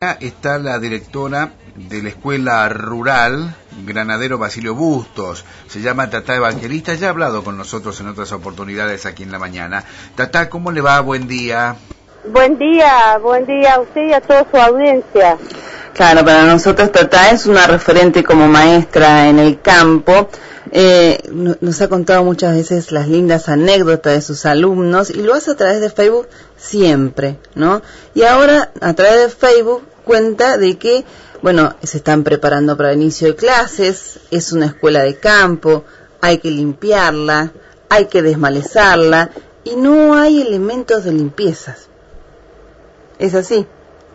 Está la directora de la escuela rural Granadero Basilio Bustos, se llama Tatá Evangelista, ya ha hablado con nosotros en otras oportunidades aquí en la mañana. Tatá, ¿cómo le va? Buen día. Buen día a usted y a toda su audiencia. Claro, para nosotros Tatá es una referente como maestra en el campo. Nos ha contado muchas veces las lindas anécdotas de sus alumnos y lo hace a través de Facebook siempre, ¿no? Y ahora a través de Facebook cuenta de que, bueno, se están preparando para el inicio de clases, es una escuela de campo, hay que limpiarla, hay que desmalezarla y no hay elementos de limpiezas. ¿Es así?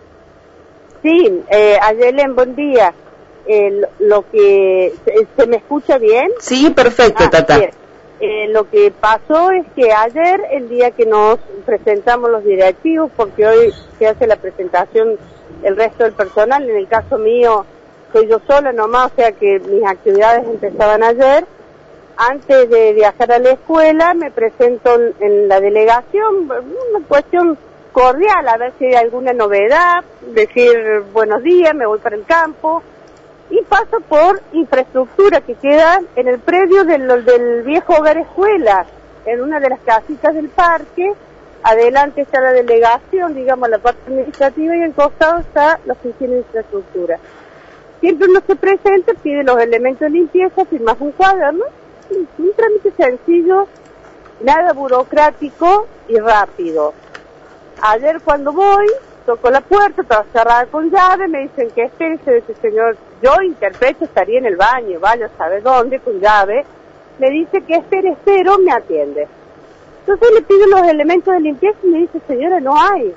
Sí, Ayelen, buen día. Lo que ¿se me escucha bien? Sí, perfecto, Tatá. Lo que pasó es que ayer, el día que nos presentamos los directivos, porque hoy se hace la presentación el resto del personal, en el caso mío soy yo sola nomás, o sea que mis actividades empezaban ayer. Antes de viajar a la escuela me presento en la delegación, una cuestión cordial, a ver si hay alguna novedad, decir buenos días, me voy para el campo. Y paso por infraestructura que queda en el predio del viejo hogar escuela, en una de las casitas del parque. Adelante está la delegación, digamos, la parte administrativa, y al costado está la oficina de infraestructura. Siempre uno se presenta, pide los elementos de limpieza, firmas un cuaderno, un trámite sencillo, nada burocrático y rápido. Ayer cuando voy, toco la puerta, estaba cerrada con llave, me dicen que espérese, dice señor, yo interpreto, estaría en el baño, vaya a saber dónde, con llave, me dice que espero, me atiende. Entonces le pido los elementos de limpieza y me dice, señora, no hay.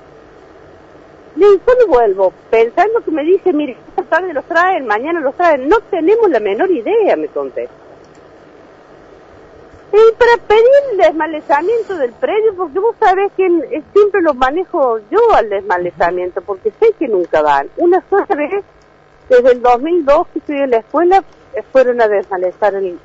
Le digo, ¿cuándo vuelvo? Pensando que me dice, mire, esta tarde los traen, mañana los traen, no tenemos la menor idea, me contesta. Y para pedir el desmalezamiento del predio, porque vos sabés que siempre lo manejo yo al desmalezamiento, porque sé que nunca van. Una sola vez, desde el 2002 que estudié en la escuela, fueron a desmalezar el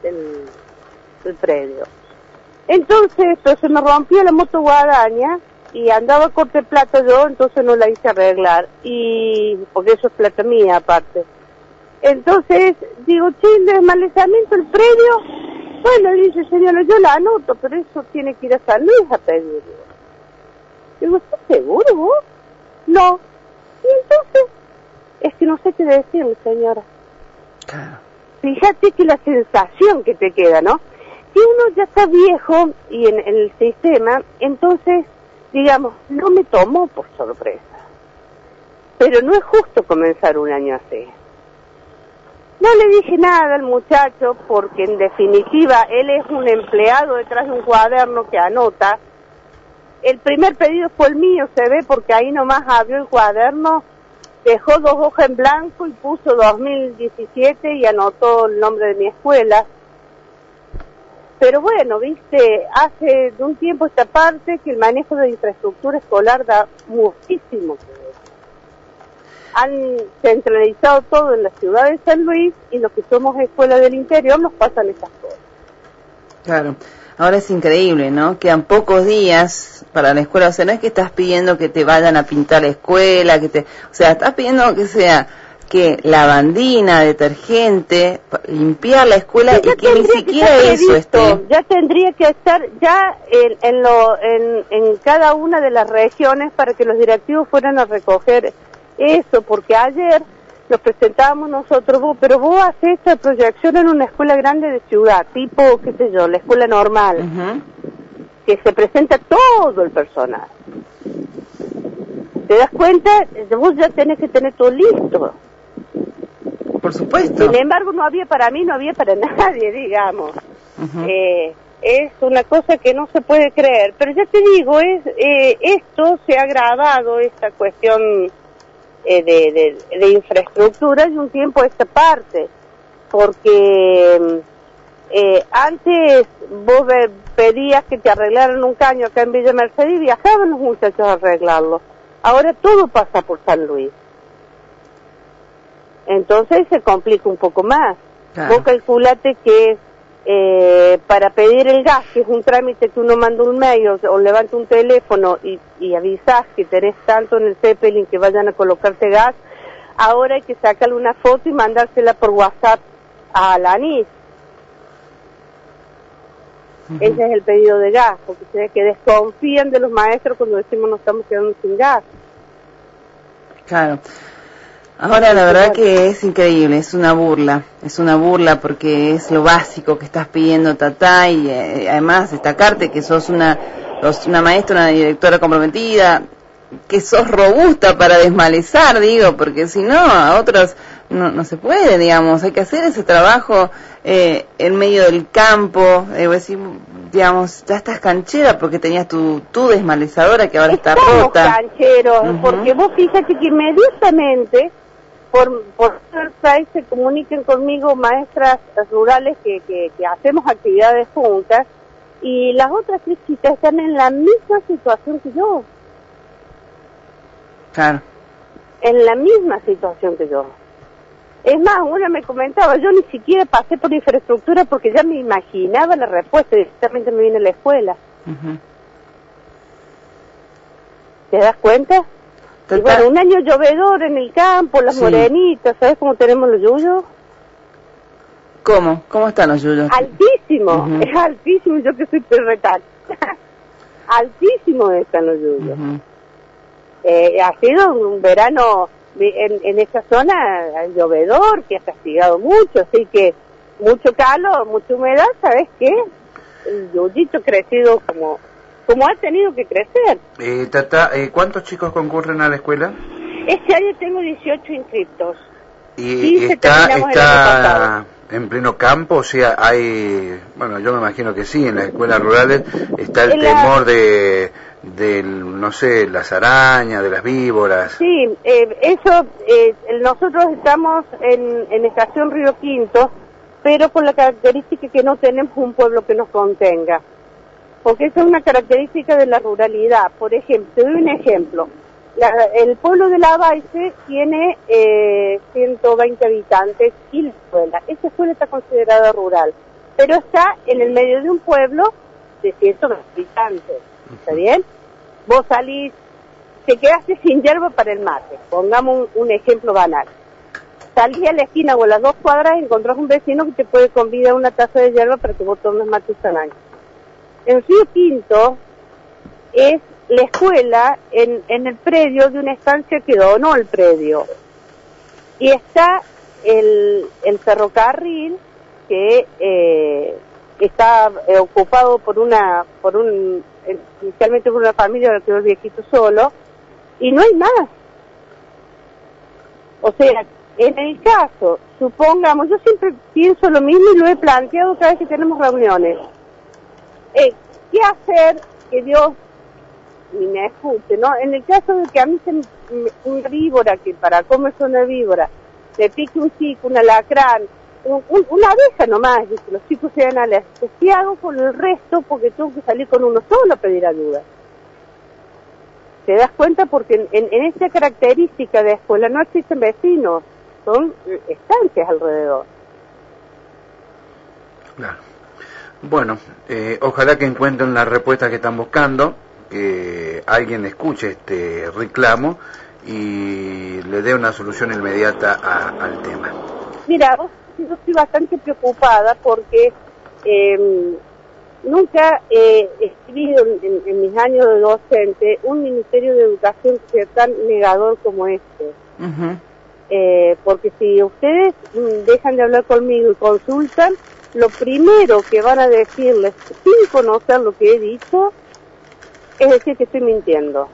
predio. Entonces se me rompió la moto guadaña y andaba a corte plata yo, entonces no la hice arreglar, y porque eso es plata mía aparte. Entonces digo, che, el desmalezamiento del predio, bueno, dice señora, yo la anoto, pero eso tiene que ir a San Luis a pedirlo. Digo, ¿estás seguro vos? No. Y entonces, es que no sé qué decirle, señora. Claro. Fíjate que la sensación que te queda, ¿no? Si uno ya está viejo y en el sistema, entonces, digamos, no me tomó por sorpresa. Pero no es justo comenzar un año así. No le dije nada al muchacho porque en definitiva él es un empleado detrás de un cuaderno que anota. El primer pedido fue el mío, se ve, porque ahí nomás abrió el cuaderno, dejó 2 hojas en blanco y puso 2017 y anotó el nombre de mi escuela. Pero bueno, viste, hace de un tiempo esta parte que el manejo de infraestructura escolar da muchísimo que ver. Han centralizado todo en la ciudad de San Luis y los que somos escuela del interior nos pasan esas cosas. Claro, ahora es increíble, ¿no? Quedan pocos días para la escuela, o sea, no es que estás pidiendo que te vayan a pintar la escuela, o sea, estás pidiendo que sea que lavandina, detergente, limpiar la escuela y que ni siquiera eso esté. Ya tendría que estar ya en cada una de las regiones para que los directivos fueran a recoger eso, porque ayer lo presentábamos nosotros, pero vos haces esta proyección en una escuela grande de ciudad, tipo, qué sé yo, la escuela normal, que se presenta todo el personal. ¿Te das cuenta? Vos ya tenés que tener todo listo. Por supuesto. Sin embargo, no había para mí, no había para nadie, digamos. Es una cosa que no se puede creer. Pero ya te digo, esto se ha agravado, esta cuestión de infraestructura, y un tiempo esta parte. Porque antes vos pedías que te arreglaran un caño acá en Villa Mercedes y viajaban los muchachos a arreglarlo. Ahora todo pasa por San Luis. Entonces se complica un poco más. Claro. Vos calculate que para pedir el gas, que es un trámite que uno manda un mail o levanta un teléfono y avisas que tenés tanto en el Zeppelin que vayan a colocarte gas, ahora hay que sacarle una foto y mandársela por WhatsApp a la ANIS. Ese es el pedido de gas, porque se ve que desconfían de los maestros cuando decimos nos estamos quedando sin gas. Claro. Ahora la verdad que es increíble, es una burla porque es lo básico que estás pidiendo, Tatá, y además destacarte que sos una maestra, una directora comprometida, que sos robusta para desmalezar, digo, porque si no, a otros no se puede, digamos, hay que hacer ese trabajo en medio del campo, digamos, ya estás canchera porque tenías tu desmalezadora que ahora está rota. Estamos cancheros, porque vos fíjate que inmediatamente por Surfside se comunican conmigo maestras rurales que hacemos actividades juntas, y las otras 3 chicas están en la misma situación que yo. Claro. En la misma situación que yo. Es más, una me comentaba, yo ni siquiera pasé por infraestructura porque ya me imaginaba la respuesta, directamente me vine a la escuela. ¿Te das cuenta? Y bueno, un año llovedor en el campo, las morenitas, ¿sabes cómo tenemos los yuyos? ¿Cómo? ¿Cómo están los yuyos? Altísimo, es altísimo, yo que soy perretal. Altísimo están los yuyos. Ha sido un verano en esta zona llovedor que ha castigado mucho, así que mucho calor, mucha humedad, ¿sabes qué? El yuyito crecido como ha tenido que crecer. Tatá, ¿cuántos chicos concurren a la escuela? Este año tengo 18 inscriptos. ¿Y está en pleno campo? O sea, hay, bueno, yo me imagino que sí, en las escuelas rurales está el temor de no sé, las arañas, de las víboras. Sí, nosotros estamos en Estación Río Quinto, pero con la característica que no tenemos un pueblo que nos contenga. Porque esa es una característica de la ruralidad. Por ejemplo, te doy un ejemplo. El pueblo de Lavalle tiene 120 habitantes y la escuela. Esa escuela está considerada rural, pero está en el medio de un pueblo de 120 habitantes. ¿Está bien? Vos salís, te quedaste sin hierba para el mate. Pongamos un ejemplo banal. Salís a la esquina o a las 2 cuadras y encontrás un vecino que te puede convidar una taza de hierba para que vos tomes mate esta noche. En Río Quinto es la escuela en el predio de una estancia que donó el predio. Y está el ferrocarril que está ocupado inicialmente por una familia que quedó el viejito solo, y no hay más. O sea, en el caso, supongamos, yo siempre pienso lo mismo y lo he planteado cada vez que tenemos reuniones. ¿Qué hacer que Dios ni me escuche, ¿no? En el caso de que a mí una víbora, que para comerse una víbora, le pique un chico, un alacrán, una abeja nomás, y que los chicos sean alérgicos, ¿qué hago con el resto? Porque tengo que salir con uno solo a pedir ayuda. ¿Te das cuenta? Porque en esta característica de escuela no existen vecinos, son estancias alrededor. Claro. Bueno, ojalá que encuentren la respuesta que están buscando, que alguien escuche este reclamo y le dé una solución inmediata al tema. Mira, yo estoy bastante preocupada porque nunca he vivido en mis años de docente un Ministerio de Educación que sea tan negador como este. Porque si ustedes dejan de hablar conmigo y consultan, lo primero que van a decirles, sin conocer lo que he dicho, es decir que estoy mintiendo.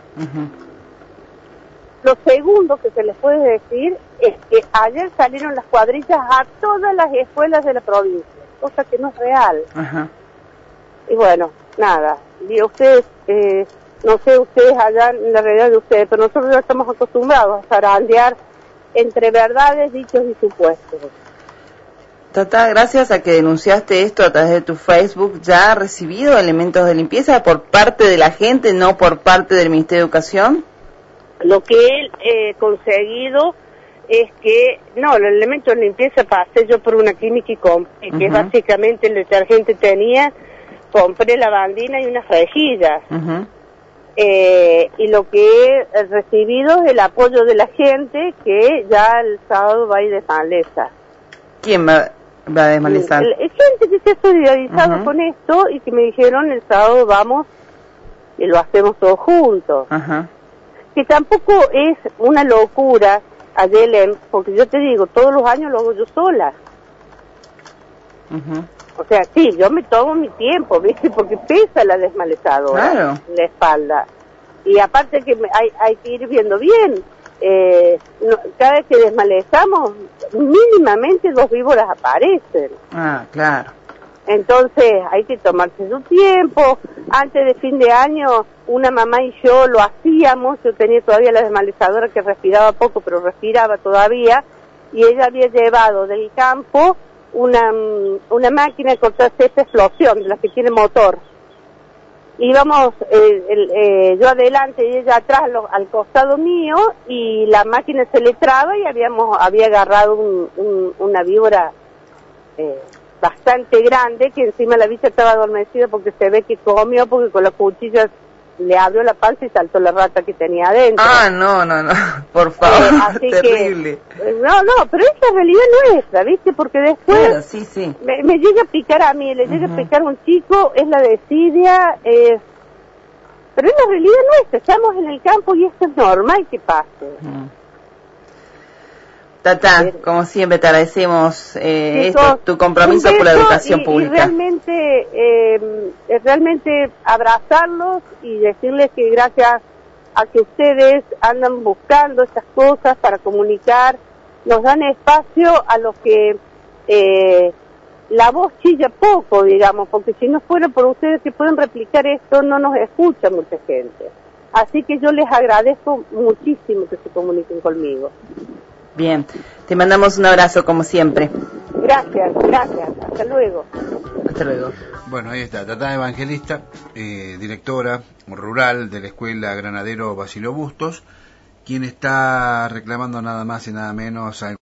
Lo segundo que se les puede decir es que ayer salieron las cuadrillas a todas las escuelas de la provincia, cosa que no es real. Y bueno, nada, y ustedes, no sé ustedes allá en la realidad de ustedes, pero nosotros ya estamos acostumbrados a zarandear entre verdades, dichos y supuestos. Tatá, gracias a que denunciaste esto a través de tu Facebook, ¿ya ha recibido elementos de limpieza por parte de la gente, no por parte del Ministerio de Educación? Lo que he conseguido es que, no, los elementos de limpieza pasé yo por una clínica y compré, que es básicamente el detergente tenía, compré lavandina y unas rejillas. Y lo que he recibido es el apoyo de la gente, que ya el sábado va a ir de maleza. ¿Quién va a desmalezar? Gente que se ha solidarizado con esto y que me dijeron el sábado vamos y lo hacemos todos juntos. Que tampoco es una locura, Ayelen, porque yo te digo, todos los años lo hago yo sola. O sea, sí, yo me tomo mi tiempo, ¿viste? Porque pesa la desmalezadora en la espalda. Y aparte que hay que ir viendo bien. Cada vez que desmalezamos, mínimamente 2 víboras aparecen. Claro. Entonces hay que tomarse su tiempo. Antes de fin de año, una mamá y yo lo hacíamos. Yo tenía todavía la desmalezadora que respiraba poco, pero respiraba todavía. Y ella había llevado del campo una máquina de cortar césped explosión, de las que tiene motor. Íbamos yo adelante y ella atrás al costado mío, y la máquina se le traba y había agarrado una víbora bastante grande, que encima la bicha estaba adormecida porque se ve que comió, porque con la cuchilla le abrió la panza y saltó la rata que tenía adentro. No, por favor, así terrible. No, pero esa es la realidad nuestra, ¿viste? Porque después claro, sí. Me llega a picar a mí, le llega a picar a un chico, es la desidia, pero es la realidad nuestra, estamos en el campo y esto es normal que pase. Tata, como siempre te agradecemos tu compromiso por la educación pública. Y realmente abrazarlos y decirles que gracias a que ustedes andan buscando estas cosas para comunicar, nos dan espacio a los que la voz chilla poco, digamos, porque si no fuera por ustedes que pueden replicar esto, no nos escucha mucha gente. Así que yo les agradezco muchísimo que se comuniquen conmigo. Bien, te mandamos un abrazo como siempre. Gracias, hasta luego. Hasta luego. Bueno, ahí está, Tata Evangelista, directora rural de la Escuela Granadero Basilio Bustos, quien está reclamando nada más y nada menos a